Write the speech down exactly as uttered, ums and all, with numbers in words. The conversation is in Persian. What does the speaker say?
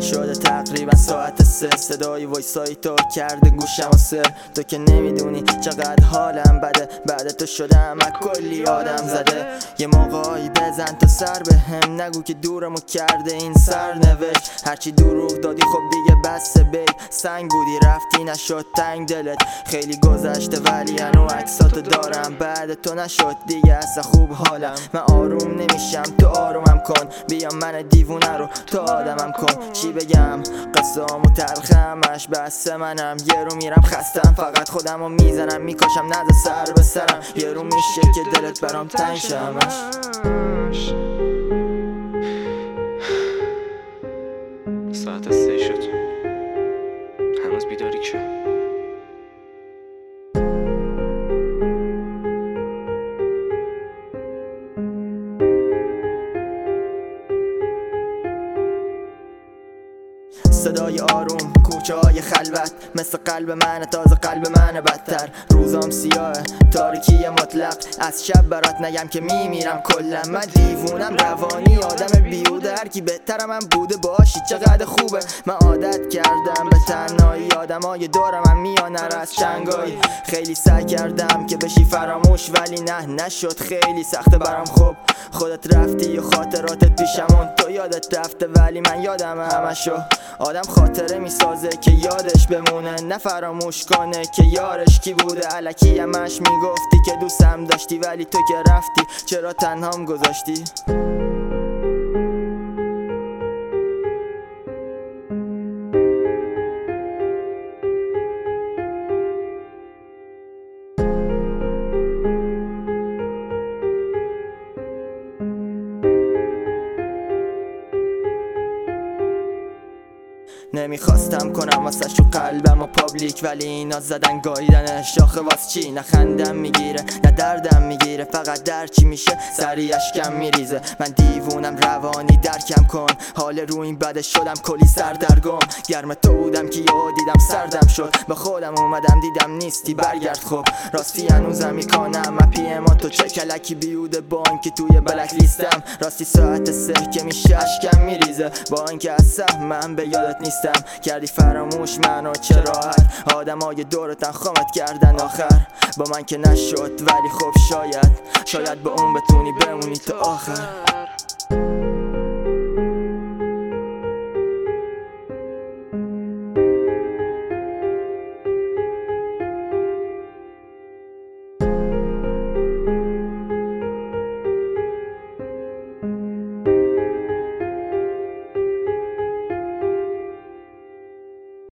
شده تقریبا ساعت سه، صدای وایسای تو کرده گوشم و سر. تو که نمیدونی چقدر حالم بده، بعد تو شدم از کلی آدم زده. یه موقعی بزن تو سر به هم، نگو که دورمو کرده این سرنوشت. هرچی دروغ دادی خب دیگه بسه بید، سنگ بودی رفتی نشد تنگ دلت. خیلی گذشته ولی هنو عکساتو دارم، بعد تو نشد دیگه اصلا خوب حالم. من آروم نمیشم تو آرومم کن، بیا من دیوونه رو تو آدمم کن. چی بگم قصه‌امو تلخمش بس منم، یه رو میرم خستم فقط خودمو میزنم میکشم نزد سر به سرم. یه رو میشه که دلت برام تنگ شمش. ساعت سه شد هنوز بیداری که صدای آروم کوچه های خلوت، مثل قلب منه تازه قلب منه بدتر. روزام سیاه تاریکی مطلق، از شب برات نگم که میمیرم کلا. من دیوونم روانی آدم بیهوده، هر کی بهترم من بوده باشی چقدر خوبه. من عادت کردم به تنهایی، آدمای دورم هم میانه از چنگایی. خیلی سعی کردم که بشی فراموش ولی نه نشد، خیلی سخته برام. خب خودت رفتی و خاطراتت پیشمون، تو یادت رفته ولی من یادم همشو. آدم خاطره میسازه که یادش بمونه، نه فراموش کنه که یارش کی بوده. الکی همش میگفتی که دوستم داشتی ولی تو که رفتی چرا تنهام گذاشتی؟ نمیخواستم کنم واسه شو قلبم و پابلیک، ولی اینا زدن گاییدن شاخه واس چی. نه خندم میگیره نه دردم میگیره، فقط در چی میشه سری اشکم میریزه. من دیوونم روانی درکم کن، حال رو این بده شدم کلی سردرگم. گرم تو بودم که یهو دیدم سردم شد، به خودم اومدم دیدم نیستی برگرد. خب راستی هنوزم میکنم من پی اما تو چه کلکی بیوده با اینکه توی بلک لیستم. راستی ساعت سه که میشه اشکم میریزه، با اینکه اصلا من به یادت نیستم. کردی فراموش منو چه راحت، آدمای دورتن خامت کردن آخر. با من که نشد ولی خب شاید شاید با اون بتونی بمونی تا آخر.